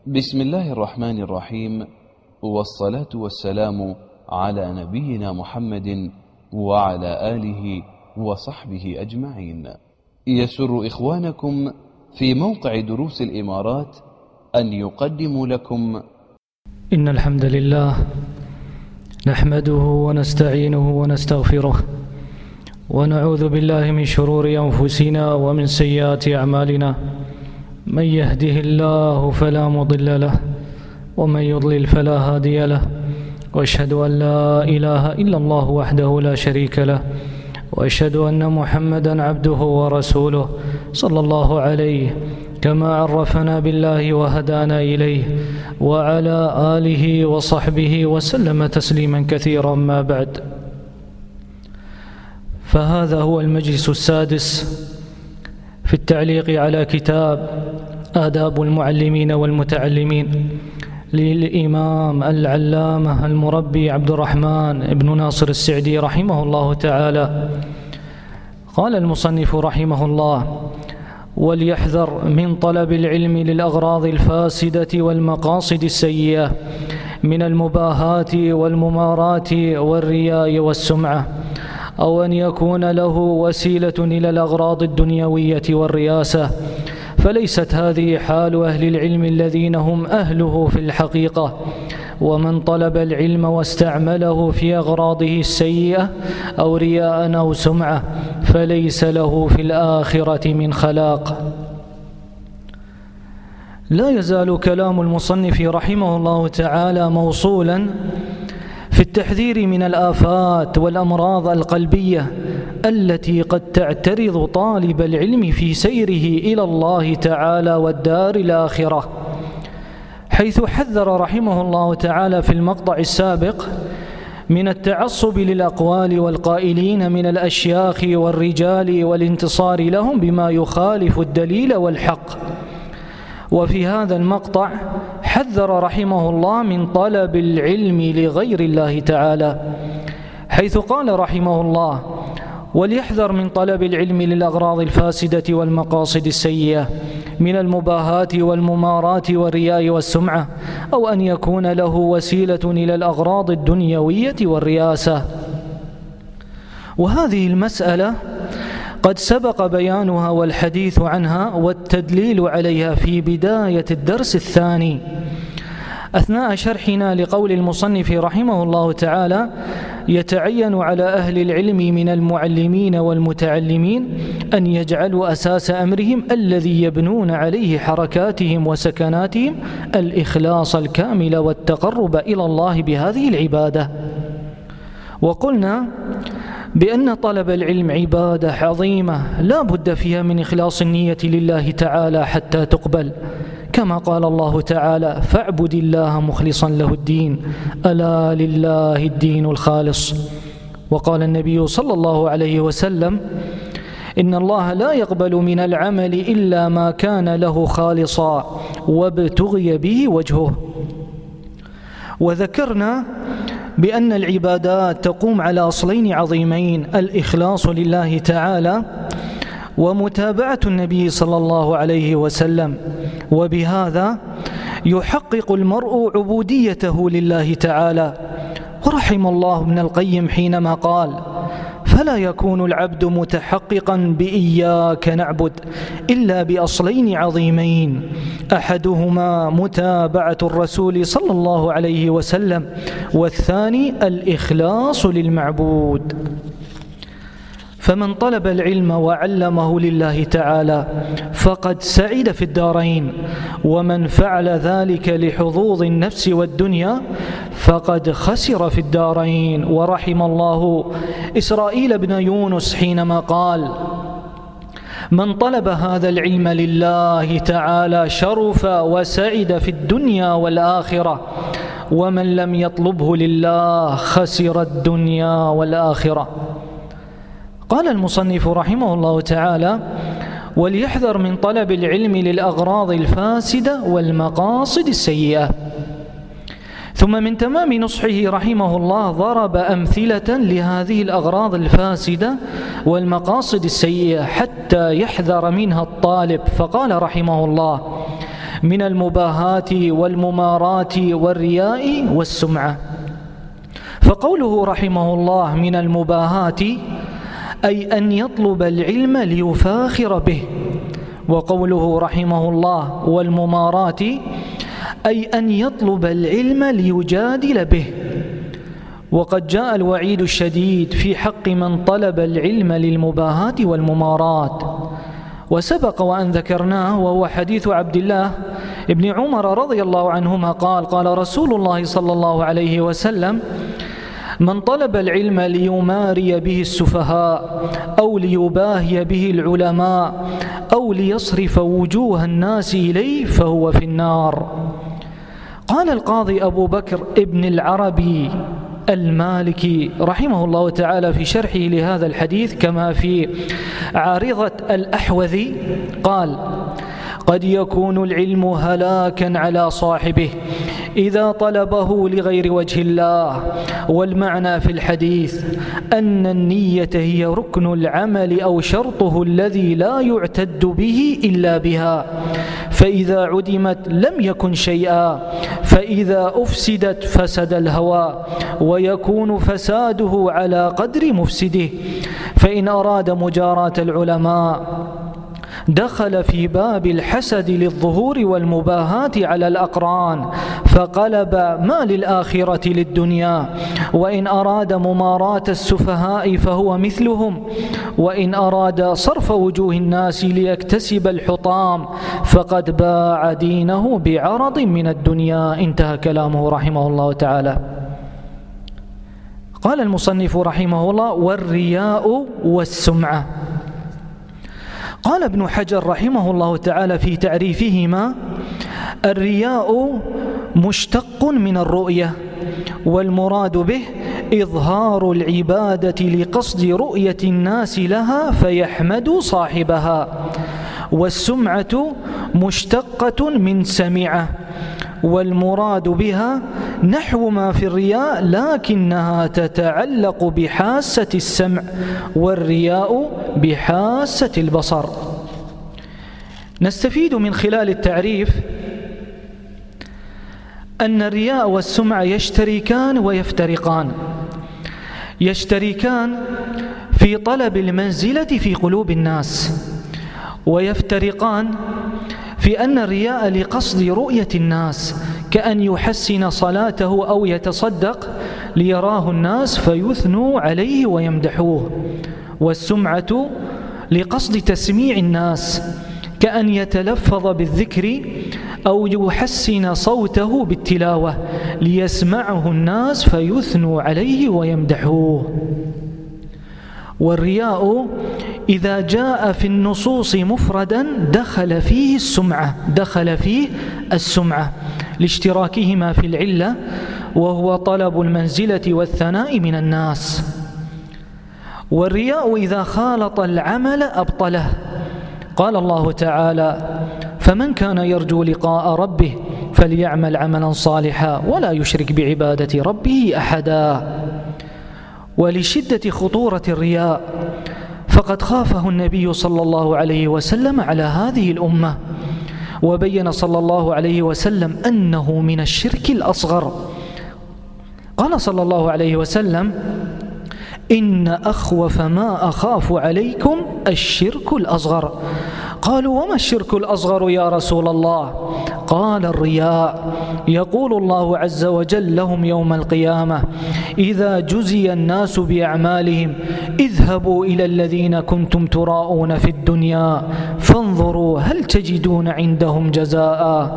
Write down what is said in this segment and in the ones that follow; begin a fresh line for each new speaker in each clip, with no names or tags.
بسم الله الرحمن الرحيم، والصلاة والسلام على نبينا محمد وعلى آله وصحبه أجمعين. يسر إخوانكم في موقع دروس الإمارات أن يقدموا لكم
إن الحمد لله نحمده ونستعينه ونستغفره ونعوذ بالله من شرور أنفسنا ومن سيئات أعمالنا. من يهده الله فلا مضل له ومن يضلل فلا هادي له، وأشهد أن لا إله إلا الله وحده لا شريك له، وأشهد أن محمدا عبده ورسوله صلى الله عليه كما عرفنا بالله وهدانا إليه وعلى آله وصحبه وسلم تسليما كثيرا. ما بعد، فهذا هو المجلس السادس في التعليق على كتاب آداب المعلمين والمتعلمين للإمام العلامة المربي عبد الرحمن بن ناصر السعدي رحمه الله تعالى. قال المصنف رحمه الله: وليحذر من طلب العلم للأغراض الفاسدة والمقاصد السيئة من المباهات والممارات والرياء والسمعة، أو أن يكون له وسيلة إلى الأغراض الدنيوية والرياسة، فليست هذه حال أهل العلم الذين هم أهله في الحقيقة. ومن طلب العلم واستعمله في أغراضه السيئة أو رياء أو سمعة فليس له في الآخرة من خلاق. لا يزال كلام المصنف رحمه الله تعالى موصولا في التحذير من الآفات والأمراض القلبية التي قد تعترض طالب العلم في سيره إلى الله تعالى والدار الآخرة، حيث حذر رحمه الله تعالى في المقطع السابق من التعصب للأقوال والقائلين من الأشياخ والرجال والانتصار لهم بما يخالف الدليل والحق. وفي هذا المقطع حذر رحمه الله من طلب العلم لغير الله تعالى، حيث قال رحمه الله: وليحذر من طلب العلم للأغراض الفاسدة والمقاصد السيئة من المباهات والممارات والرياء والسمعة، أو أن يكون له وسيلة إلى الأغراض الدنيوية والرياسة. وهذه المسألة قد سبق بيانها والحديث عنها والتدليل عليها في بداية الدرس الثاني أثناء شرحنا لقول المصنف رحمه الله تعالى: يتعين على أهل العلم من المعلمين والمتعلمين أن يجعلوا أساس أمرهم الذي يبنون عليه حركاتهم وسكناتهم الإخلاص الكامل والتقرب إلى الله بهذه العبادة. وقلنا بأن طلب العلم عبادة عظيمة لا بد فيها من إخلاص النية لله تعالى حتى تقبل، كما قال الله تعالى: فاعبد الله مخلصا له الدين ألا لله الدين الخالص. وقال النبي صلى الله عليه وسلم: إن الله لا يقبل من العمل إلا ما كان له خالصا وابتغي به وجهه. وذكرنا بأن العبادات تقوم على أصلين عظيمين: الإخلاص لله تعالى ومتابعة النبي صلى الله عليه وسلم، وبهذا يحقق المرء عبوديته لله تعالى. ورحم الله ابن القيم حينما قال: فلا يكون العبد متحققا بإياك نعبد إلا بأصلين عظيمين، أحدهما متابعة الرسول صلى الله عليه وسلم، والثاني الإخلاص للمعبود. فمن طلب العلم وعلمه لله تعالى فقد سعد في الدارين، ومن فعل ذلك لحظوظ النفس والدنيا فقد خسر في الدارين. ورحم الله إسرائيل بن يونس حينما قال: من طلب هذا العلم لله تعالى شرف وسعد في الدنيا والآخرة، ومن لم يطلبه لله خسر الدنيا والآخرة. قال المصنف رحمه الله تعالى: وليحذر من طلب العلم للأغراض الفاسدة والمقاصد السيئة. ثم من تمام نصحه رحمه الله ضرب أمثلة لهذه الأغراض الفاسدة والمقاصد السيئة حتى يحذر منها الطالب، فقال رحمه الله: من المباهات والممارات والرياء والسمعة. فقوله رحمه الله من المباهات أي أن يطلب العلم ليفاخر به، وقوله رحمه الله والممارات أي أن يطلب العلم ليجادل به. وقد جاء الوعيد الشديد في حق من طلب العلم للمباهات والممارات، وسبق وأن ذكرناه، وهو حديث عبد الله ابن عمر رضي الله عنهما قال: قال رسول الله صلى الله عليه وسلم: من طلب العلم ليماري به السفهاء أو ليباهي به العلماء أو ليصرف وجوه الناس إليه فهو في النار. قال القاضي أبو بكر ابن العربي المالكي رحمه الله تعالى في شرحه لهذا الحديث كما في عارضة الأحوذي قال: قد يكون العلم هلاكا على صاحبه إذا طلبه لغير وجه الله. والمعنى في الحديث أن النية هي ركن العمل أو شرطه الذي لا يعتد به إلا بها، فإذا عدمت لم يكن شيئا، فإذا أفسدت فسد الهوى، ويكون فساده على قدر مفسده. فإن أراد مجاراة العلماء دخل في باب الحسد للظهور والمباهاة على الأقران، فقلب ما للآخرة للدنيا. وإن أراد مماراة السفهاء فهو مثلهم، وإن أراد صرف وجوه الناس ليكتسب الحطام فقد باع دينه بعرض من الدنيا. انتهى كلامه رحمه الله تعالى. قال المصنف رحمه الله: والرياء والسمعة. قال ابن حجر رحمه الله تعالى في تعريفهما: الرياء مشتق من الرؤية، والمراد به إظهار العبادة لقصد رؤية الناس لها فيحمد صاحبها. والسمعة مشتقة من سمعة، والمراد بها نحو ما في الرياء، لكنها تتعلق بحاسة السمع، والرياء بحاسة البصر. نستفيد من خلال التعريف أن الرياء والسمع يشتركان ويفترقان. يشتركان في طلب المنزلة في قلوب الناس، ويفترقان في أن الرياء لقصد رؤية الناس، كأن يحسن صلاته أو يتصدق ليراه الناس فيثنوا عليه ويمدحوه. والسمعة لقصد تسميع الناس، كأن يتلفظ بالذكر أو يحسن صوته بالتلاوة ليسمعه الناس فيثنوا عليه ويمدحوه. والرياء إذا جاء في النصوص مفردا دخل فيه السمعة لاشتراكهما في العلة، وهو طلب المنزلة والثناء من الناس. والرياء إذا خالط العمل أبطله. قال الله تعالى: فمن كان يرجو لقاء ربه فليعمل عملا صالحا ولا يشرك بعبادة ربه أحدا. ولشدة خطورة الرياء فقد خافه النبي صلى الله عليه وسلم على هذه الأمة، وبين صلى الله عليه وسلم أنه من الشرك الأصغر. قال صلى الله عليه وسلم: إن أخوف ما أخاف عليكم الشرك الأصغر. قالوا: وما الشرك الأصغر يا رسول الله؟ قال: الرياء. يقول الله عز وجل لهم يوم القيامة: إذا جزي الناس بأعمالهم اذهبوا إلى الذين كنتم تراءون في الدنيا فانظروا هل تجدون عندهم جزاء.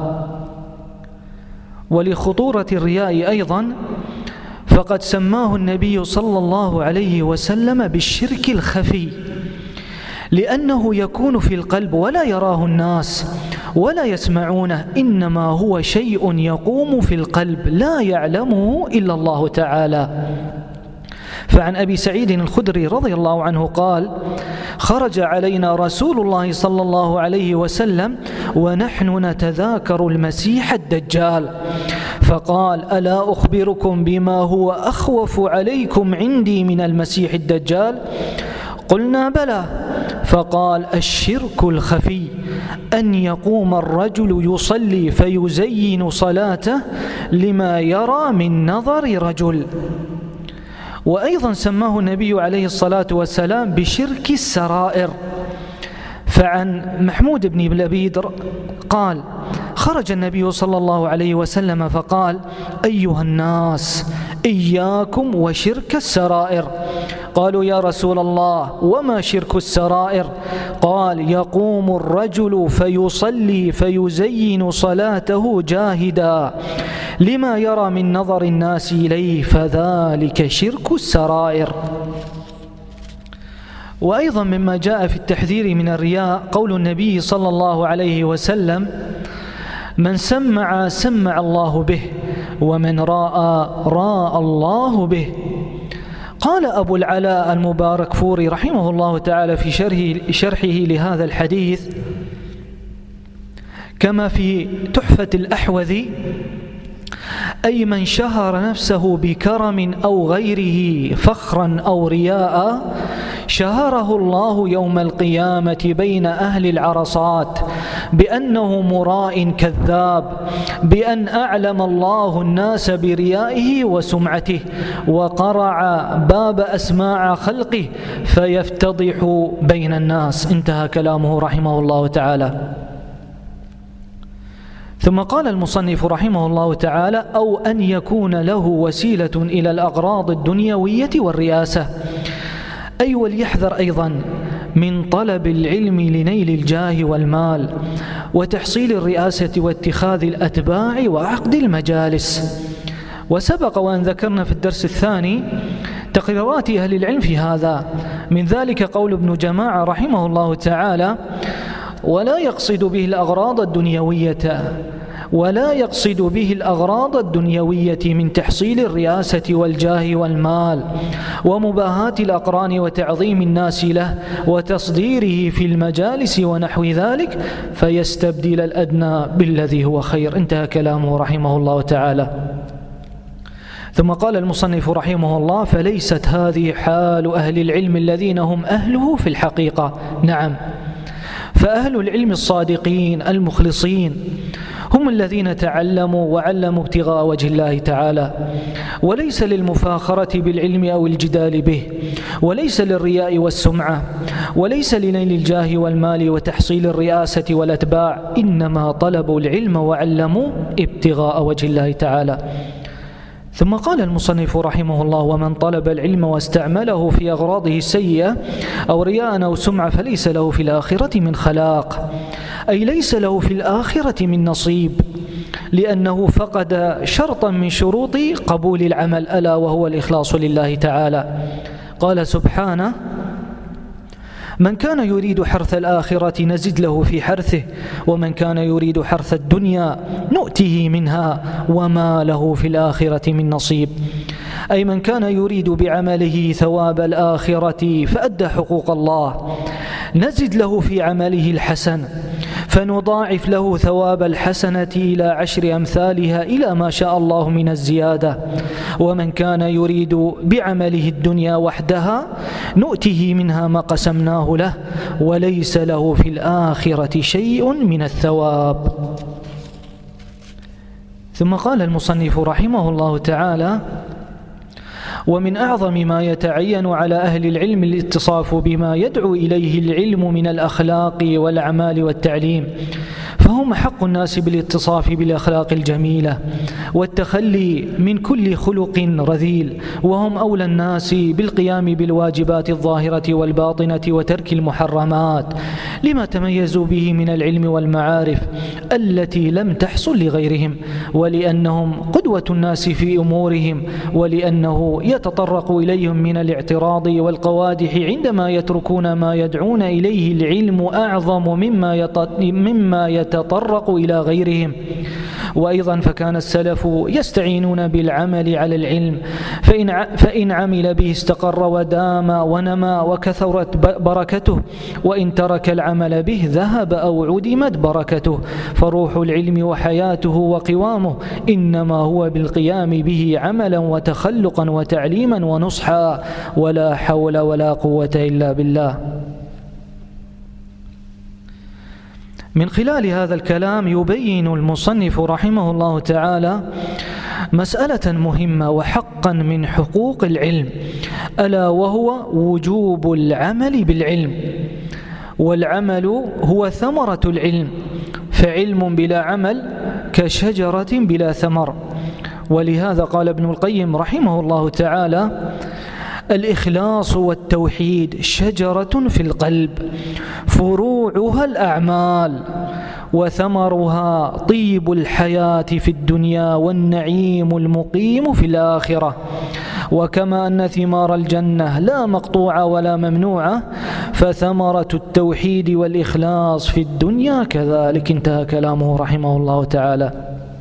ولخطورة الرياء أيضا فقد سماه النبي صلى الله عليه وسلم بالشرك الخفي، لأنه يكون في القلب ولا يراه الناس ولا يسمعونه، إنما هو شيء يقوم في القلب لا يعلمه إلا الله تعالى. فعن أبي سعيد الخدري رضي الله عنه قال: خرج علينا رسول الله صلى الله عليه وسلم ونحن نتذاكر المسيح الدجال، فقال: ألا أخبركم بما هو أخوف عليكم عندي من المسيح الدجال؟ قلنا: بلى. فقال: الشرك الخفي أن يقوم الرجل يصلي فيزين صلاته لما يرى من نظر رجل. وأيضا سماه النبي عليه الصلاة والسلام بشرك السرائر. فعن محمود بن لبيد قال: خرج النبي صلى الله عليه وسلم فقال: أيها الناس إياكم وشرك السرائر. قالوا: يا رسول الله وما شرك السرائر؟ قال: يقوم الرجل فيصلي فيزين صلاته جاهدا لما يرى من نظر الناس إليه، فذلك شرك السرائر. وأيضا مما جاء في التحذير من الرياء قول النبي صلى الله عليه وسلم: من سمع سمع الله به، ومن راى راى الله به. قال أبو العلاء المباركفوري رحمه الله تعالى في شرحه لهذا الحديث كما في تحفة الأحوذي: أي من شهر نفسه بكرم أو غيره فخرا أو رياء شهره الله يوم القيامة بين أهل العرصات بأنه مراء كذاب، بأن أعلم الله الناس بريائه وسمعته، وقرع باب أسماع خلقه فيفتضح بين الناس. انتهى كلامه رحمه الله تعالى. ثم قال المصنف رحمه الله تعالى: أو أن يكون له وسيلة إلى الأغراض الدنيوية والرئاسة، أي وليحذر أيضا من طلب العلم لنيل الجاه والمال وتحصيل الرئاسة واتخاذ الأتباع وعقد المجالس. وسبق وأن ذكرنا في الدرس الثاني تقريرات أهل العلم في هذا، من ذلك قول ابن جماعة رحمه الله تعالى: ولا يقصد به الأغراض الدنيوية من تحصيل الرئاسة والجاه والمال ومباهاة الأقران وتعظيم الناس له وتصديره في المجالس ونحو ذلك، فيستبدل الأدنى بالذي هو خير. انتهى كلامه رحمه الله تعالى. ثم قال المصنف رحمه الله: فليست هذه حال أهل العلم الذين هم أهله في الحقيقة. نعم، فأهل العلم الصادقين المخلصين هم الذين تعلموا وعلموا ابتغاء وجه الله تعالى، وليس للمفاخرة بالعلم أو الجدال به، وليس للرياء والسمعة، وليس لنيل الجاه والمال وتحصيل الرئاسة والأتباع، إنما طلبوا العلم وعلموا ابتغاء وجه الله تعالى. ثم قال المصنف رحمه الله: ومن طلب العلم واستعمله في أغراضه السيئة أو رياء أو سمعة فليس له في الآخرة من خلاق، أي ليس له في الآخرة من نصيب، لأنه فقد شرطا من شروط قبول العمل، ألا وهو الإخلاص لله تعالى. قال سبحانه: من كان يريد حرث الآخرة نزد له في حرثه، ومن كان يريد حرث الدنيا نؤته منها وما له في الآخرة من نصيب. أي من كان يريد بعمله ثواب الآخرة فأدى حقوق الله نزد له في عمله الحسن، فنضاعف له ثواب الحسنة إلى 10 أمثالها إلى ما شاء الله من الزيادة. ومن كان يريد بعمله الدنيا وحدها نؤته منها ما قسمناه له وليس له في الآخرة شيء من الثواب. ثم قال المصنف رحمه الله تعالى: ومن أعظم ما يتعين على أهل العلم الاتصاف بما يدعو إليه العلم من الأخلاق والأعمال والتعليم، فهم حق الناس بالاتصاف بالأخلاق الجميلة والتخلي من كل خلق رذيل، وهم أولى الناس بالقيام بالواجبات الظاهرة والباطنة وترك المحرمات لما تميزوا به من العلم والمعارف التي لم تحصل لغيرهم، ولأنهم قدوة الناس في أمورهم، ولأنه يتطرق إليهم من الاعتراض والقوادح عندما يتركون ما يدعون إليه العلم أعظم مما يتطرق إلى غيرهم. وأيضا فكان السلف يستعينون بالعمل على العلم، فإن عمل به استقر ودام ونما وكثرت بركته، وإن ترك العمل به ذهب أو عدمت بركته. فروح العلم وحياته وقوامه إنما هو بالقيام به عملا وتخلقا وتعليما ونصحا، ولا حول ولا قوة إلا بالله. من خلال هذا الكلام يبين المصنف رحمه الله تعالى مسألة مهمة وحقا من حقوق العلم، ألا وهو وجوب العمل بالعلم. والعمل هو ثمرة العلم، فعلم بلا عمل كشجرة بلا ثمر. ولهذا قال ابن القيم رحمه الله تعالى: الإخلاص والتوحيد شجرة في القلب، فروعها الأعمال، وثمرها طيب الحياة في الدنيا والنعيم المقيم في الآخرة. وكما أن ثمار الجنة لا مقطوعة ولا ممنوعة، فثمرة التوحيد والإخلاص في الدنيا كذلك. انتهى كلامه رحمه الله تعالى.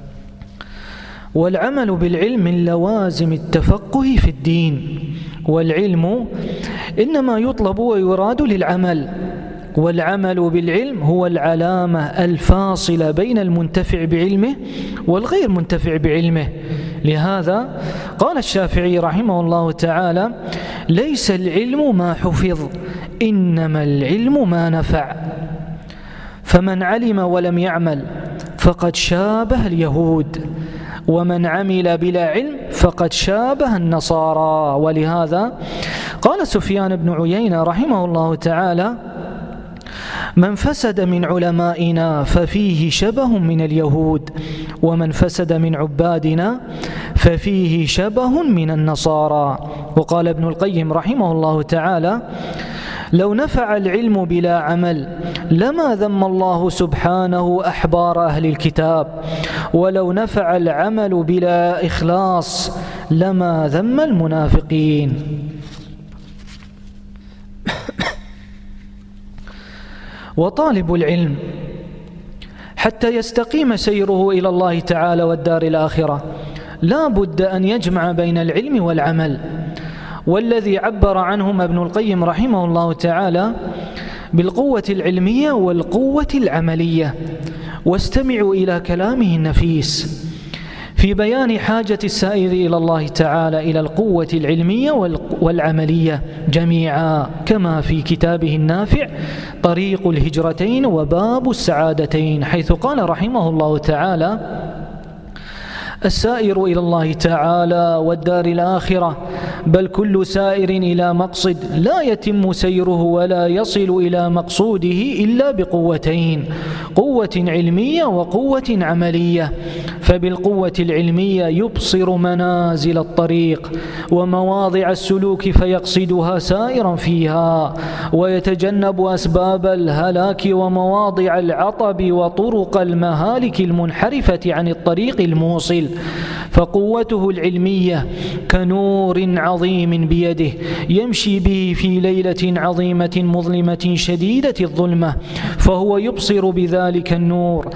والعمل بالعلم من لوازم التفقه في الدين، والعلم إنما يطلب ويراد للعمل، والعمل بالعلم هو العلامة الفاصلة بين المنتفع بعلمه والغير منتفع بعلمه. لهذا قال الشافعي رحمه الله تعالى: ليس العلم ما حفظ، إنما العلم ما نفع. فمن علم ولم يعمل فقد شابه اليهود، ومن عمل بلا علم فقد شابه النصارى. ولهذا قال سفيان بن عيينة رحمه الله تعالى: من فسد من علمائنا ففيه شبه من اليهود، ومن فسد من عبادنا ففيه شبه من النصارى. وقال ابن القيم رحمه الله تعالى: لو نفع العلم بلا عمل لما ذم الله سبحانه أحبار أهل الكتاب، ولو نفع العمل بلا إخلاص لما ذم المنافقين. وطالب العلم حتى يستقيم سيره إلى الله تعالى والدار الآخرة لا بد أن يجمع بين العلم والعمل، والذي عبر عنهما ابن القيم رحمه الله تعالى بالقوة العلمية والقوة العملية. واستمعوا إلى كلامه النفيس في بيان حاجة السائر إلى الله تعالى إلى القوة العلمية والعملية جميعا، كما في كتابه النافع طريق الهجرتين وباب السعادتين، حيث قال رحمه الله تعالى: السائر إلى الله تعالى والدار الآخرة بل كل سائر إلى مقصد لا يتم سيره ولا يصل إلى مقصوده إلا بقوتين: قوة علمية وقوة عملية. فبالقوة العلمية يبصر منازل الطريق ومواضع السلوك فيقصدها سائرا فيها، ويتجنب أسباب الهلاك ومواضع العطب وطرق المهالك المنحرفة عن الطريق الموصل. فقوته العلمية كنور عظيم بيده يمشي به في ليلة عظيمة مظلمة شديدة الظلمة، فهو يبصر بذلك النور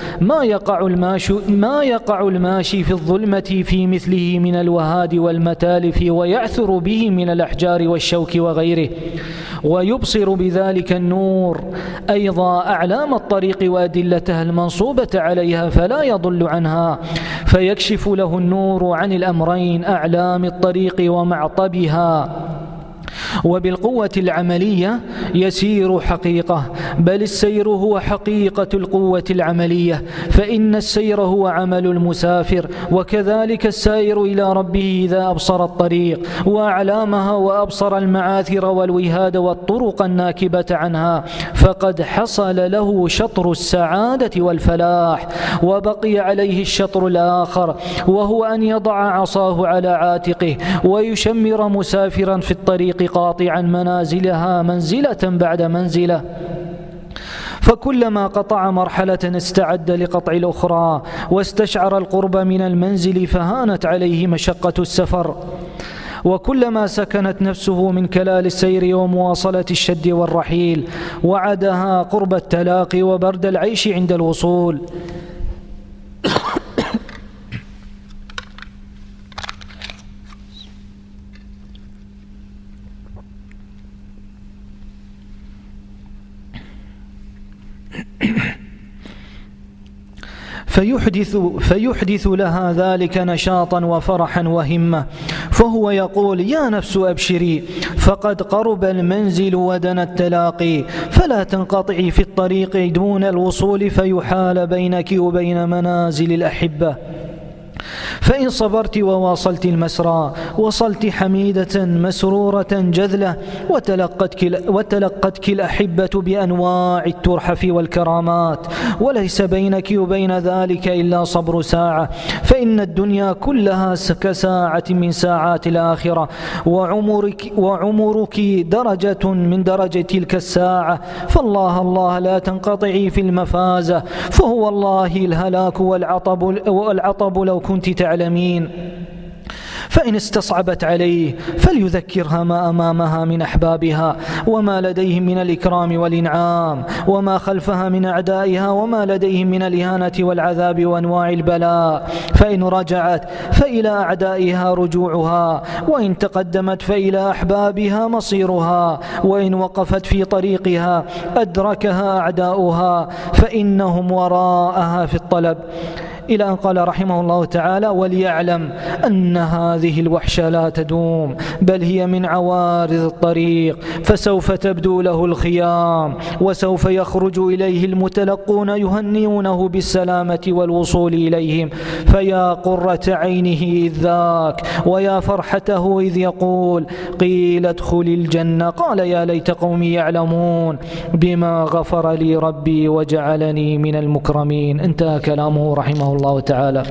ما يقع الماشي في الظلمة في مثله من الوهاد والمتالف ويعثر به من الأحجار والشوك وغيره. ويبصر بذلك النور أيضا أعلام الطريق وأدلتها المنصوبة عليها فلا يضل عنها، فيكشف له النور عن الأمرين: أعلام الطريق ومعطبها. وبالقوة العملية يسير حقيقة، بل السير هو حقيقة القوة العملية، فإن السير هو عمل المسافر، وكذلك السائر إلى ربه إذا أبصر الطريق وأعلامها وأبصر المعاثر والوهاد والطرق الناكبة عنها فقد حصل له شطر السعادة والفلاح، وبقي عليه الشطر الآخر وهو أن يضع عصاه على عاتقه ويشمر مسافرا في الطريق قاطعا منازلها منزلة بعد منزلة، فكلما قطع مرحلة استعد لقطع الأخرى واستشعر القرب من المنزل فهانت عليه مشقة السفر، وكلما سكنت نفسه من كلال السير ومواصلة الشد والرحيل وعدها قرب التلاقي وبرد العيش عند الوصول. فيحدث لها ذلك نشاطا وفرحا وهمة، فهو يقول: يا نفس أبشري، فقد قرب المنزل ودنا التلاقي، فلا تنقطعي في الطريق دون الوصول فيحال بينك وبين منازل الأحبة. فإن صبرت وواصلت المسرى وصلت حميدة مسرورة جذلة، وتلقتك الأحبة بأنواع الترحف والكرامات، وليس بينك وبين ذلك إلا صبر ساعة، فإن الدنيا كلها كساعة من ساعات الآخرة، وعمرك درجة من درجة تلك الساعة، فالله لا تنقطعي في المفازة، فهو الله الهلاك والعطب لو كنت تعلمين. فإن استصعبت عليه فليذكرها ما أمامها من أحبابها، وما لديهم من الإكرام والإنعام، وما خلفها من أعدائها، وما لديهم من الإهانة والعذاب وأنواع البلاء. فإن رجعت فإلى أعدائها رجوعها، وإن تقدمت فإلى أحبابها مصيرها، وإن وقفت في طريقها أدركها أعداؤها، فإنهم وراءها في الطلب. إلى أن قال رحمه الله تعالى: وليعلم أن هذه الوحشة لا تدوم، بل هي من عوارض الطريق، فسوف تبدو له الخيام، وسوف يخرج إليه المتلقون يهنئونه بالسلامة والوصول إليهم، فيا قرة عينه إذ ذاك، ويا فرحته إذ يقول: قيل ادخل الجنة، قال يا ليت قومي يعلمون بما غفر لي ربي وجعلني من المكرمين. انتهى كلامه رحمه الله تعالى.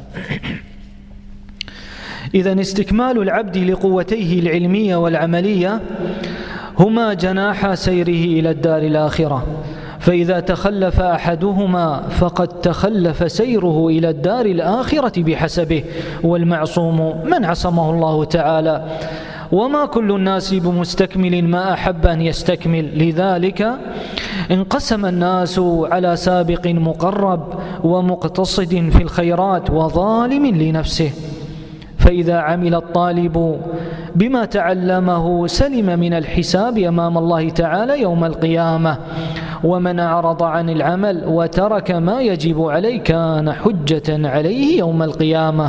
إذن استكمال العبد لقوتيه العلمية والعملية هما جناح سيره إلى الدار الآخرة، فإذا تخلف أحدهما فقد تخلف سيره إلى الدار الآخرة بحسبه، والمعصوم من عصمه الله تعالى، وما كل الناس بمستكمل ما أحب أن يستكمل. لذلك انقسم الناس على سابق مقرب ومقتصد في الخيرات وظالم لنفسه. فإذا عمل الطالب بما تعلمه سلم من الحساب أمام الله تعالى يوم القيامة، ومن أعرض عن العمل وترك ما يجب عليه كان حجة عليه يوم القيامة.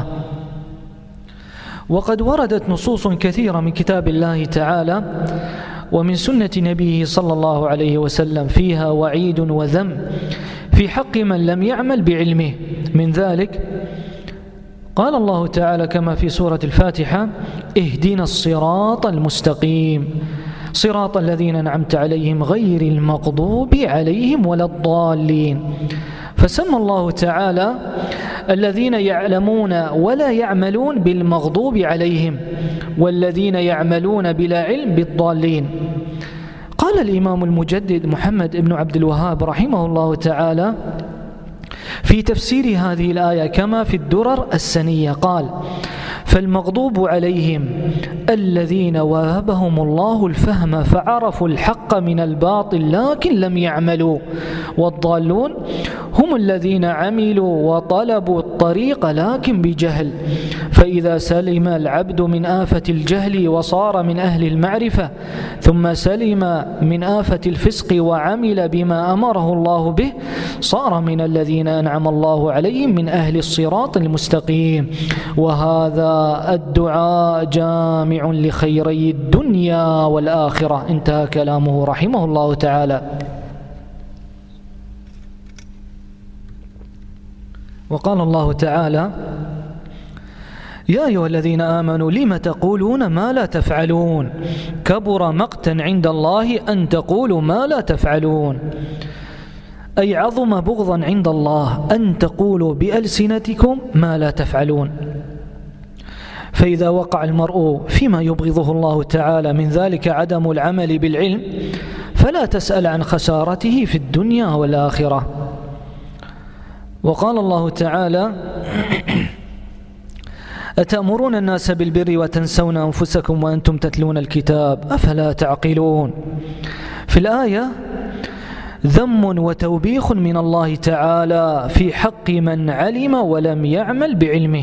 وقد وردت نصوص كثيرة من كتاب الله تعالى ومن سنة نبيه صلى الله عليه وسلم فيها وعيد وذم في حق من لم يعمل بعلمه. من ذلك قال الله تعالى كما في سورة الفاتحة: اهدنا الصراط المستقيم صراط الذين أنعمت عليهم غير المغضوب عليهم ولا الضالين. فسمى الله تعالى الذين يعلمون ولا يعملون بالمغضوب عليهم، والذين يعملون بلا علم بالضالين. قال الإمام المجدد محمد بن عبد الوهاب رحمه الله تعالى في تفسير هذه الآية كما في الدرر السنية قال: فالمغضوب عليهم الذين وهبهم الله الفهم فعرفوا الحق من الباطل لكن لم يعملوا، والضالون هم الذين عملوا وطلبوا الطريق لكن بجهل. فإذا سلم العبد من آفة الجهل وصار من أهل المعرفة، ثم سلم من آفة الفسق وعمل بما أمره الله به، صار من الذين أنعم الله عليهم من أهل الصراط المستقيم. وهذا الدعاء جامع لخيري الدنيا والآخرة. انتهى كلامه رحمه الله تعالى. وقال الله تعالى: يا أيها الذين آمنوا لم تقولون ما لا تفعلون كبر مقتا عند الله أن تقولوا ما لا تفعلون، أي عظم بغضا عند الله أن تقولوا بألسنتكم ما لا تفعلون. فإذا وقع المرء فيما يبغضه الله تعالى من ذلك عدم العمل بالعلم، فلا تسأل عن خسارته في الدنيا والآخرة. وقال الله تعالى: أتأمرون الناس بالبر وتنسون أنفسكم وأنتم تتلون الكتاب أفلا تعقلون. في الآية ذم وتوبيخ من الله تعالى في حق من علم ولم يعمل بعلمه.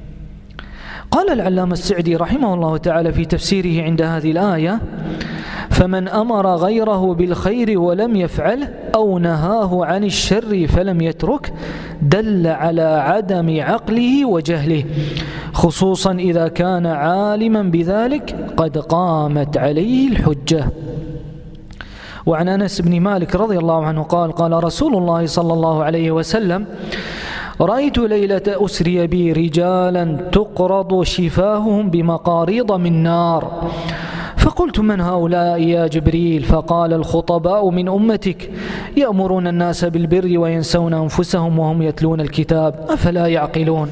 قال العلامة السعدي رحمه الله تعالى في تفسيره عند هذه الآية: فمن أمر غيره بالخير ولم يفعله أو نهاه عن الشر فلم يترك دل على عدم عقله وجهله، خصوصا إذا كان عالما بذلك قد قامت عليه الحجة. وعن أنس بن مالك رضي الله عنه قال: قال رسول الله صلى الله عليه وسلم: رأيت ليلة أسري بي رجالا تقرض شفاههم بمقاريض من نار، فقلت: من هؤلاء يا جبريل؟ فقال: الخطباء من أمتك يأمرون الناس بالبر وينسون أنفسهم وهم يتلون الكتاب أفلا يعقلون.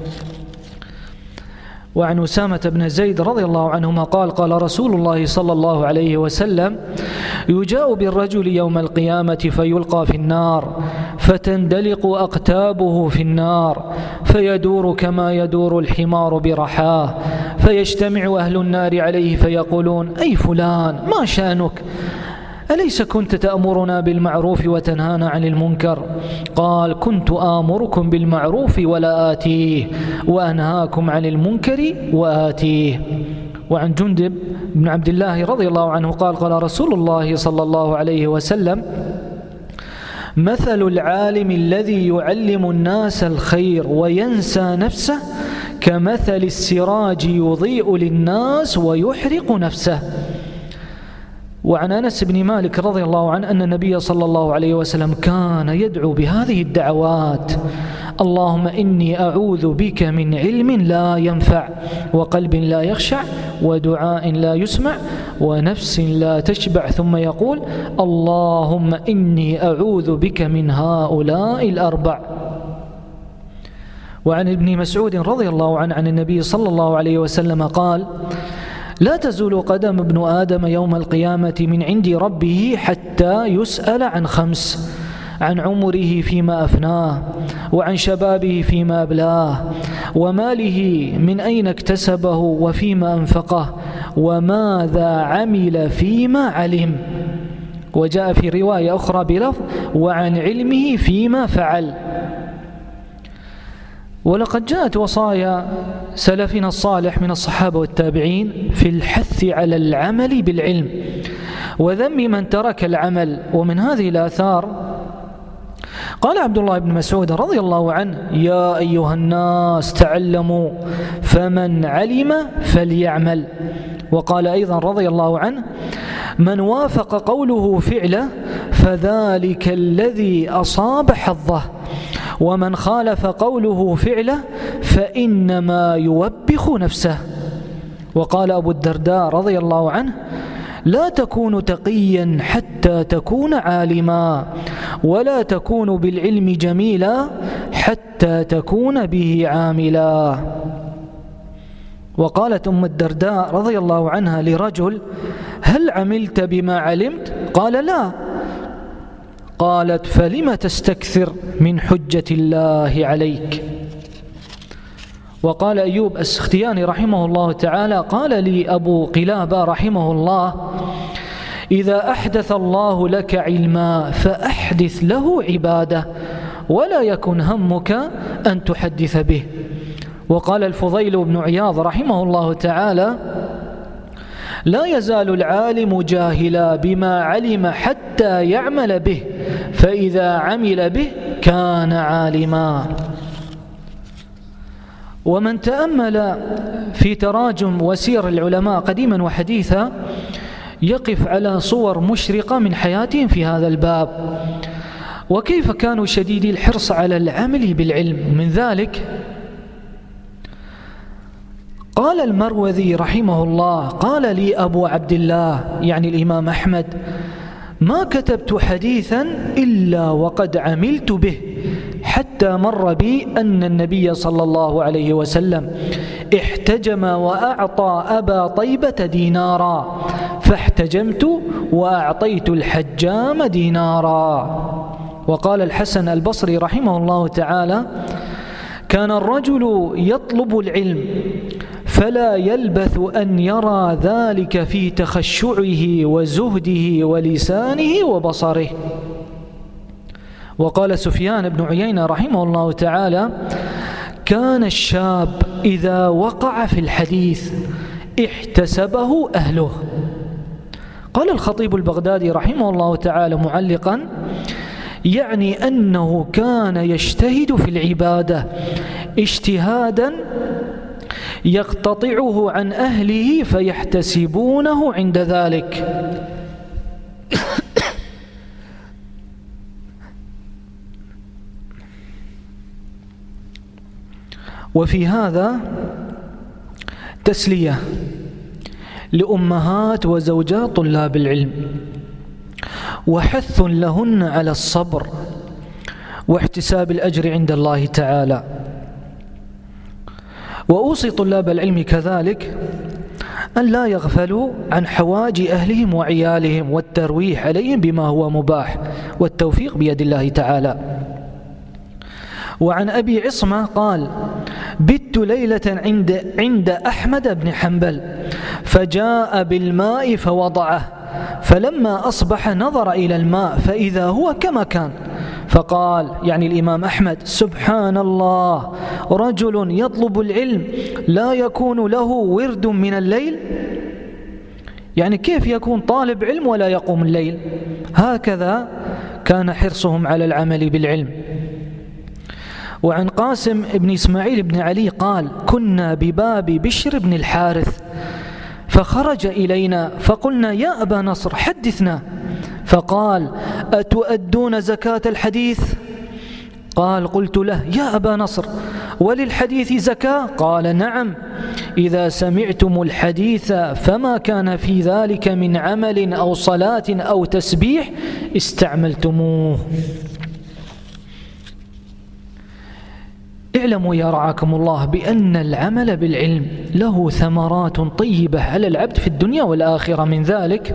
وعن أسامة بن زيد رضي الله عنهما قال: قال رسول الله صلى الله عليه وسلم: يجاء بالرجل يوم القيامة فيلقى في النار فتندلق أقتابه في النار فيدور كما يدور الحمار برحاه، فيجتمع أهل النار عليه فيقولون: أي فلان ما شأنك؟ أليس كنت تأمرنا بالمعروف وتنهانا عن المنكر؟ قال: كنت آمركم بالمعروف ولا آتيه وأنهاكم عن المنكر وآتيه. وعن جندب بن عبد الله رضي الله عنه قال: قال رسول الله صلى الله عليه وسلم: مثل العالم الذي يعلم الناس الخير وينسى نفسه كمثل السراج يضيء للناس ويحرق نفسه. وعن أنس بن مالك رضي الله عنه أن النبي صلى الله عليه وسلم كان يدعو بهذه الدعوات: اللهم إني أعوذ بك من علم لا ينفع وقلب لا يخشع ودعاء لا يسمع ونفس لا تشبع، ثم يقول: اللهم إني أعوذ بك من هؤلاء الأربع. وعن ابن مسعود رضي الله عنه عن النبي صلى الله عليه وسلم قال: لا تزول قدم ابن آدم يوم القيامة من عند ربه حتى يسأل عن 5: عن عمره فيما أفناه، وعن شبابه فيما أبلاه، وماله من أين اكتسبه وفيما أنفقه، وماذا عمل فيما علم. وجاء في رواية أخرى بلفظ: وعن علمه فيما فعل. ولقد جاءت وصايا سلفنا الصالح من الصحابة والتابعين في الحث على العمل بالعلم وذم من ترك العمل. ومن هذه الآثار قال عبد الله بن مسعود رضي الله عنه: يا أيها الناس تعلموا فمن علم فليعمل. وقال أيضا رضي الله عنه: من وافق قوله فعله فذلك الذي أصاب حظه، ومن خالف قوله فعله فإنما يوبخ نفسه. وقال أبو الدرداء رضي الله عنه: لا تكون تقيا حتى تكون عالما، ولا تكون بالعلم جميلا حتى تكون به عاملا. وقالت أم الدرداء رضي الله عنها لرجل: هل عملت بما علمت؟ قال: لا. قالت: فلم تستكثر من حجة الله عليك. وقال أيوب السختياني رحمه الله تعالى: قال لي أبو قلابة رحمه الله: إذا أحدث الله لك علما فأحدث له عبادة، ولا يكن همك أن تحدث به. وقال الفضيل بن عياض رحمه الله تعالى: لا يزال العالم جاهلا بما علم حتى يعمل به، فإذا عمل به كان عالما. ومن تأمل في تراجم وسير العلماء قديما وحديثا يقف على صور مشرقة من حياتهم في هذا الباب، وكيف كانوا شديدي الحرص على العمل بالعلم. من ذلك قال المروذي رحمه الله: قال لي أبو عبد الله يعني الإمام أحمد: ما كتبت حديثا إلا وقد عملت به، حتى مر بي أن النبي صلى الله عليه وسلم احتجم وأعطى أبا طيبة دينارا، فاحتجمت وأعطيت الحجام دينارا. وقال الحسن البصري رحمه الله تعالى: كان الرجل يطلب العلم فلا يلبث أن يرى ذلك في تخشعه وزهده ولسانه وبصره. وقال سفيان بن عيينة رحمه الله تعالى: كان الشاب إذا وقع في الحديث احتسبه أهله. قال الخطيب البغدادي رحمه الله تعالى معلقا: يعني أنه كان يجتهد في العبادة اجتهادا يقتطعه عن أهله فيحتسبونه عند ذلك. وفي هذا تسلية لأمهات وزوجات طلاب العلم، وحث لهن على الصبر واحتساب الأجر عند الله تعالى. وأوصي طلاب العلم كذلك أن لا يغفلوا عن حواج أهلهم وعيالهم والترويح عليهم بما هو مباح، والتوفيق بيد الله تعالى. وعن أبي عصمة قال: بت ليلة عند أحمد بن حنبل فجاء بالماء فوضعه، فلما أصبح نظر إلى الماء فإذا هو كما كان، فقال يعني الإمام أحمد: سبحان الله، رجل يطلب العلم لا يكون له ورد من الليل؟ يعني كيف يكون طالب علم ولا يقوم الليل؟ هكذا كان حرصهم على العمل بالعلم. وعن قاسم بن إسماعيل بن علي قال: كنا بباب بشر بن الحارث فخرج إلينا فقلنا: يا أبا نصر حدثنا. فقال: أتؤدون زكاة الحديث؟ قال: قلت له: يا أبا نصر وللحديث زكاة؟ قال: نعم، إذا سمعتم الحديث فما كان في ذلك من عمل أو صلاة أو تسبيح استعملتموه. اعلموا يا رعاكم الله بأن العمل بالعلم له ثمرات طيبة على العبد في الدنيا والآخرة. من ذلك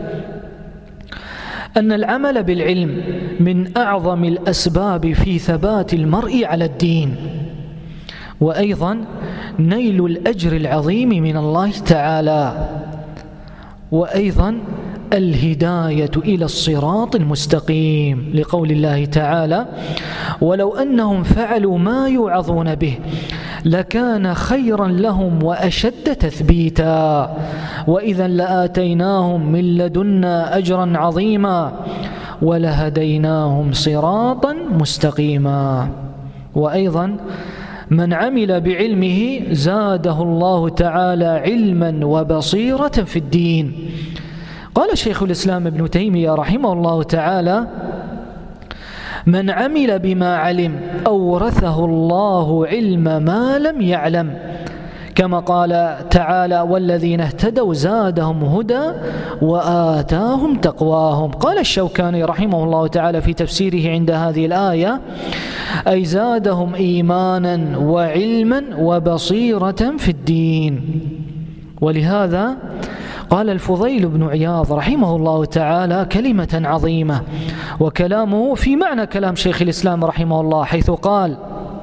أن العمل بالعلم من أعظم الأسباب في ثبات المرء على الدين، وأيضا نيل الأجر العظيم من الله تعالى، وأيضا الهداية إلى الصراط المستقيم، لقول الله تعالى: ولو أنهم فعلوا ما يوعظون به لكان خيرا لهم وأشد تثبيتا وإذا لآتيناهم من لدنا أجرا عظيما ولهديناهم صراطا مستقيما. وأيضا من عمل بعلمه زاده الله تعالى علما وبصيرة في الدين. قال شيخ الإسلام ابن تيمية رحمه الله تعالى: من عمل بما علم أورثه الله علم ما لم يعلم، كما قال تعالى: والذين اهتدوا زادهم هدى وآتاهم تقواهم. قال الشوكاني رحمه الله تعالى في تفسيره عند هذه الآية: أي زادهم إيمانا وعلما وبصيرة في الدين. ولهذا قال الفضيل بن عياض رحمه الله تعالى كلمة عظيمة، وكلامه في معنى كلام شيخ الإسلام رحمه الله، حيث قال: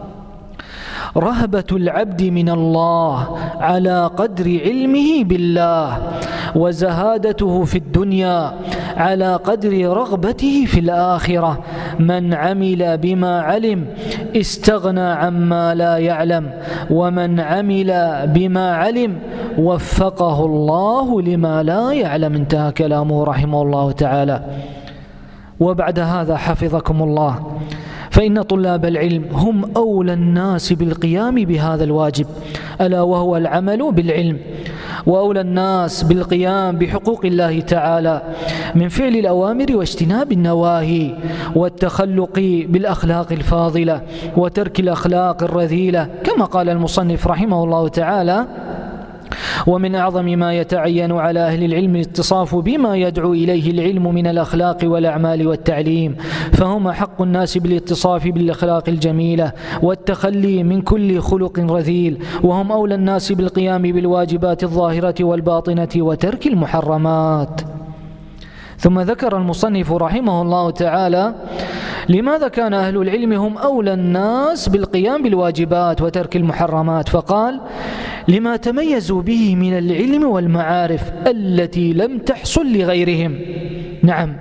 رهبة العبد من الله على قدر علمه بالله، وزهادته في الدنيا على قدر رغبته في الآخرة. من عمل بما علم استغنى عما لا يعلم، ومن عمل بما علم وفقه الله لما لا يعلم. انتهى كلامه رحمه الله تعالى. وبعد هذا حفظكم الله، فإن طلاب العلم هم أولى الناس بالقيام بهذا الواجب، ألا وهو العمل بالعلم، وأولى الناس بالقيام بحقوق الله تعالى من فعل الأوامر واجتناب النواهي، والتخلق بالأخلاق الفاضلة وترك الأخلاق الرذيلة، كما قال المصنف رحمه الله تعالى: ومن أعظم ما يتعين على أهل العلم الاتصاف بما يدعو إليه العلم من الأخلاق والأعمال والتعليم، فهم حق الناس بالاتصاف بالأخلاق الجميلة والتخلي من كل خلق رذيل، وهم أولى الناس بالقيام بالواجبات الظاهرة والباطنة وترك المحرمات. ثم ذكر المصنف رحمه الله تعالى لماذا كان أهل العلم هم أولى الناس بالقيام بالواجبات وترك المحرمات، فقال: لما تميزوا به من العلم والمعارف التي لم تحصل لغيرهم. نعم،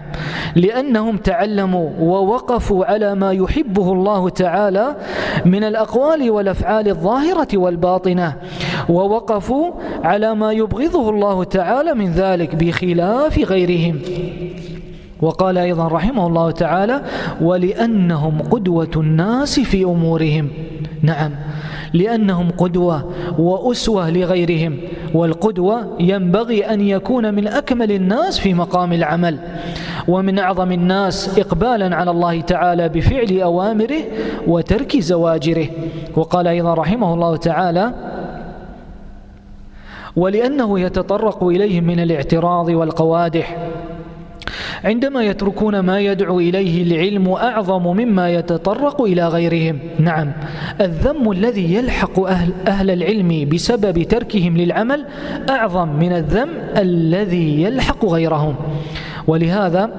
لأنهم تعلموا ووقفوا على ما يحبه الله تعالى من الأقوال والأفعال الظاهرة والباطنة، ووقفوا على ما يبغضه الله تعالى من ذلك بخلاف غيرهم. وقال أيضا رحمه الله تعالى: ولأنهم قدوة الناس في أمورهم. نعم، لأنهم قدوة وأسوة لغيرهم، والقدوة ينبغي أن يكون من أكمل الناس في مقام العمل، ومن أعظم الناس إقبالا على الله تعالى بفعل أوامره وترك زواجره. وقال أيضا رحمه الله تعالى: ولأنه يتطرق إليهم من الاعتراض والقوادح عندما يتركون ما يدعو إليه العلم أعظم مما يتطرق إلى غيرهم. نعم، الذم الذي يلحق أهل العلم بسبب تركهم للعمل أعظم من الذم الذي يلحق غيرهم. ولهذا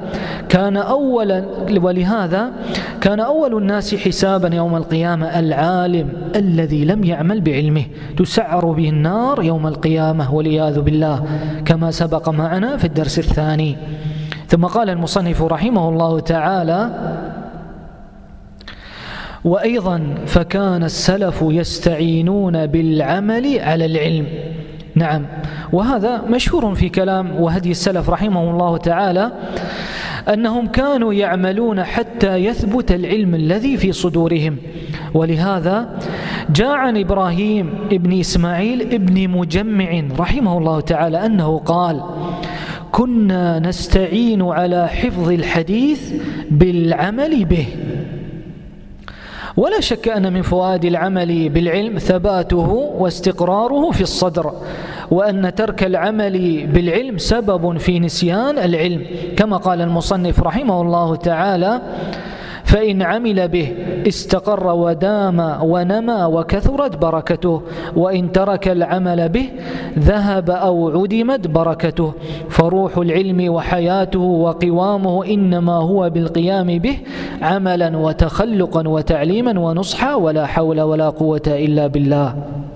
كان أول الناس حسابا يوم القيامة العالم الذي لم يعمل بعلمه، تسعر به النار يوم القيامة والعياذ بالله، كما سبق معنا في الدرس الثاني. ثم قال المصنف رحمه الله تعالى: وأيضا فكان السلف يستعينون بالعمل على العلم. نعم، وهذا مشهور في كلام وهدي السلف رحمه الله تعالى، أنهم كانوا يعملون حتى يثبت العلم الذي في صدورهم. ولهذا جاء عن إبراهيم ابن إسماعيل ابن مجمع رحمه الله تعالى أنه قال: كنا نستعين على حفظ الحديث بالعمل به. ولا شك أن من فوائد العمل بالعلم ثباته واستقراره في الصدر، وأن ترك العمل بالعلم سبب في نسيان العلم، كما قال المصنف رحمه الله تعالى: فإن عمل به استقر ودام ونمى وكثرت بركته، وإن ترك العمل به ذهب أو عدمت بركته. فروح العلم وحياته وقوامه إنما هو بالقيام به عملا وتخلقا وتعليما ونصحا، ولا حول ولا قوة إلا بالله.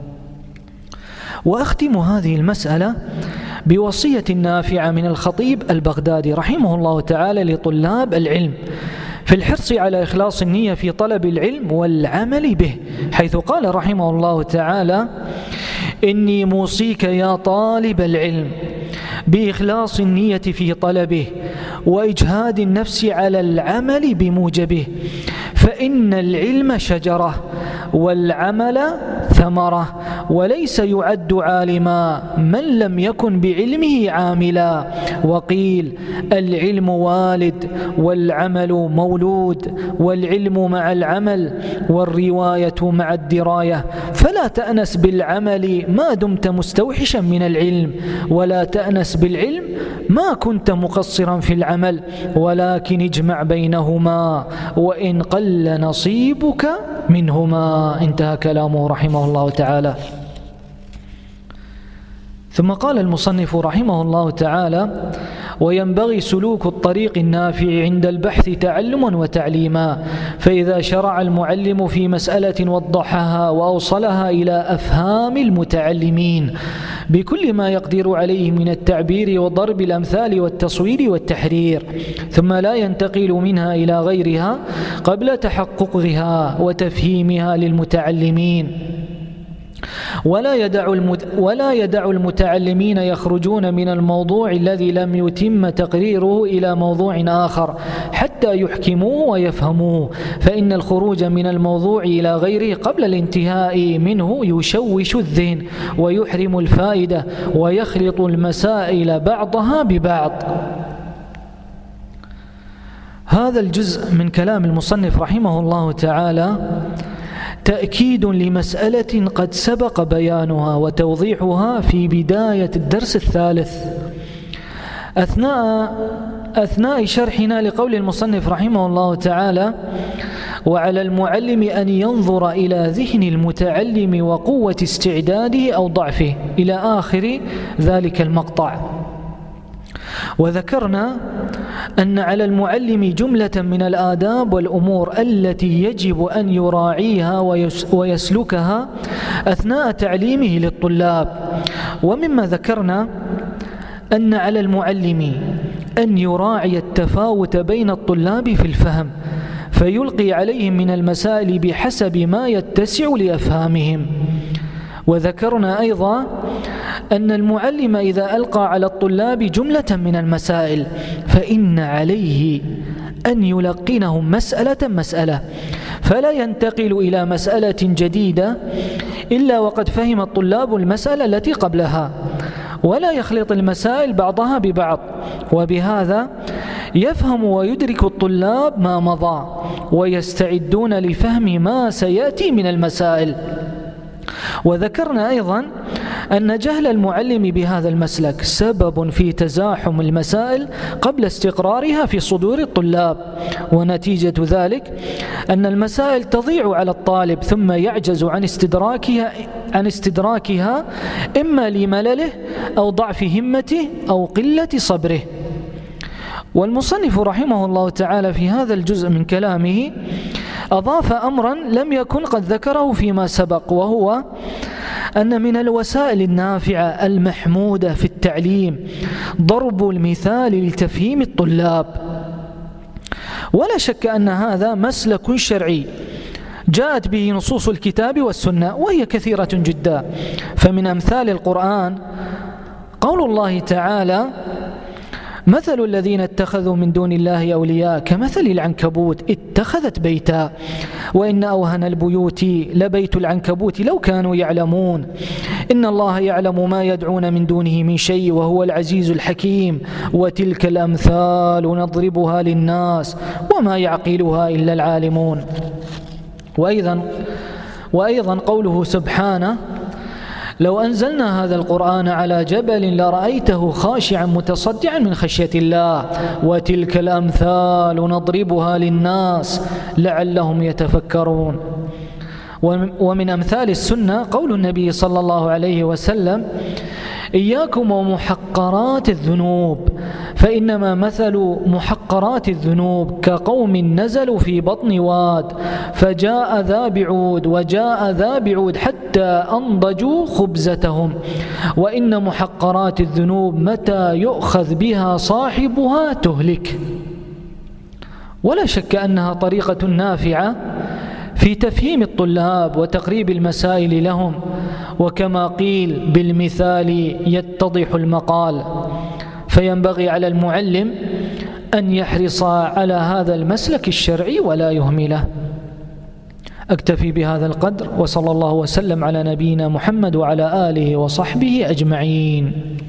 وأختم هذه المسألة بوصية نافعة من الخطيب البغدادي رحمه الله تعالى لطلاب العلم في الحرص على إخلاص النية في طلب العلم والعمل به، حيث قال رحمه الله تعالى: إني موصيك يا طالب العلم بإخلاص النية في طلبه وإجهاد النفس على العمل بموجبه، فإن العلم شجرة والعمل ثمرة، وليس يعد عالما من لم يكن بعلمه عاملا. وقيل: العلم والد والعمل مولود، والعلم مع العمل والرواية مع الدراية، فلا تأنس بالعمل ما دمت مستوحشا من العلم، ولا تأنس بالعلم ما كنت مقصرا في العمل، ولكن اجمع بينهما وإن قل نصيبك منهما. انتهى كلامه رحمه الله تعالى. ثم قال المصنف رحمه الله تعالى: وينبغي سلوك الطريق النافع عند البحث تعلما وتعليما، فإذا شرع المعلم في مسألة وضحها وأوصلها إلى أفهام المتعلمين بكل ما يقدر عليه من التعبير وضرب الأمثال والتصوير والتحرير، ثم لا ينتقل منها إلى غيرها قبل تحققها وتفهيمها للمتعلمين، ولا يدع المتعلمين يخرجون من الموضوع الذي لم يتم تقريره إلى موضوع آخر حتى يحكموه ويفهموه، فإن الخروج من الموضوع إلى غيره قبل الانتهاء منه يشوش الذهن ويحرم الفائدة ويخلط المسائل بعضها ببعض. هذا الجزء من كلام المصنف رحمه الله تعالى تأكيد لمسألة قد سبق بيانها وتوضيحها في بداية الدرس الثالث أثناء شرحنا لقول المصنف رحمه الله تعالى: وعلى المعلم أن ينظر إلى ذهن المتعلم وقوة استعداده أو ضعفه، إلى آخر ذلك المقطع. وذكرنا أن على المعلم جملة من الآداب والأمور التي يجب أن يراعيها ويسلكها أثناء تعليمه للطلاب. ومما ذكرنا أن على المعلم أن يراعي التفاوت بين الطلاب في الفهم، فيلقي عليهم من المسائل بحسب ما يتسع لأفهامهم. وذكرنا أيضا أن المعلم إذا ألقى على الطلاب جملة من المسائل فإن عليه أن يلقنهم مسألة، فلا ينتقل إلى مسألة جديدة إلا وقد فهم الطلاب المسألة التي قبلها، ولا يخلط المسائل بعضها ببعض، وبهذا يفهم ويدرك الطلاب ما مضى ويستعدون لفهم ما سيأتي من المسائل. وذكرنا أيضا أن جهل المعلم بهذا المسلك سبب في تزاحم المسائل قبل استقرارها في صدور الطلاب، ونتيجة ذلك أن المسائل تضيع على الطالب ثم يعجز عن استدراكها إما لملله أو ضعف همته أو قلة صبره. والمصنف رحمه الله تعالى في هذا الجزء من كلامه أضاف أمرا لم يكن قد ذكره فيما سبق، وهو أن من الوسائل النافعة المحمودة في التعليم ضرب المثال لتفهيم الطلاب. ولا شك أن هذا مسلك شرعي جاءت به نصوص الكتاب والسنة، وهي كثيرة جدا. فمن أمثال القرآن قول الله تعالى: مثل الذين اتخذوا من دون الله أولياء كمثل العنكبوت اتخذت بيتا وإن أوهن البيوت لبيت العنكبوت لو كانوا يعلمون إن الله يعلم ما يدعون من دونه من شيء وهو العزيز الحكيم وتلك الأمثال نضربها للناس وما يعقلها إلا العالمون. وأيضا قوله سبحانه: لو أنزلنا هذا القرآن على جبل لرأيته خاشعا متصدعا من خشية الله وتلك الأمثال نضربها للناس لعلهم يتفكرون. ومن أمثال السنة قول النبي صلى الله عليه وسلم: إياكم ومحقرات الذنوب فإنما مثل محقرات الذنوب كقوم نزلوا في بطن واد فجاء ذا بعود وجاء ذا بعود حتى أنضجوا خبزتهم وإن محقرات الذنوب متى يؤخذ بها صاحبها تهلك. ولا شك أنها طريقة نافعة في تفهيم الطلاب وتقريب المسائل لهم، وكما قيل: بالمثال يتضح المقال. فينبغي على المعلم أن يحرص على هذا المسلك الشرعي ولا يهمله. أكتفي بهذا القدر، وصلى الله وسلم على نبينا محمد وعلى آله وصحبه أجمعين.